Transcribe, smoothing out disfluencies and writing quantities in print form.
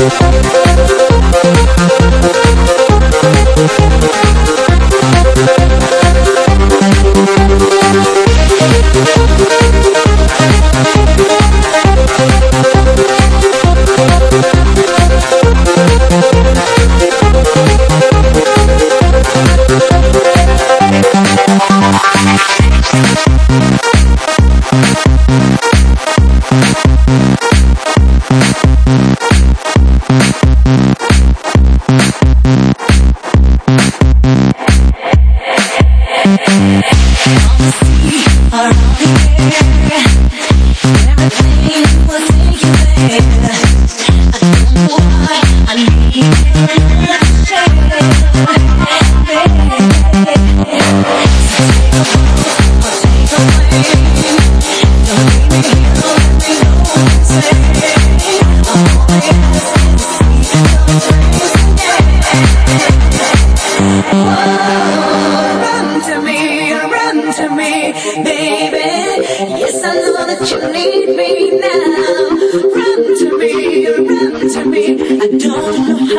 Yes, I know that you need me now. Run to me, I don't know how.